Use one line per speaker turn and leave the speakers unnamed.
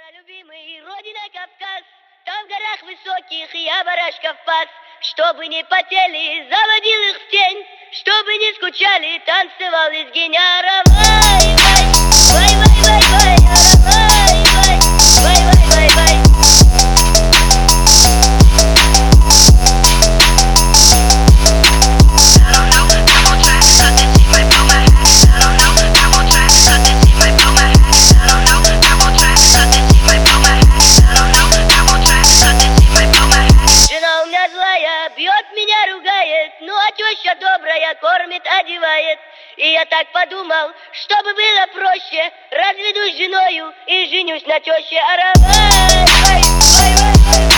Любимый, родина Кавказ, там в горах высоких я барашков пас. Чтобы не потели, заводил их в тень, чтобы не скучали, танцевал из геняра. Вай, вай, вай, вай, вай, вай, вай, вай, вай, вай. Бьет меня, ругает, ну а теща добрая кормит, одевает. И я так подумал, чтобы было проще, разведусь с женою и женюсь на теще. Аравай, вай, вай, вай, вай.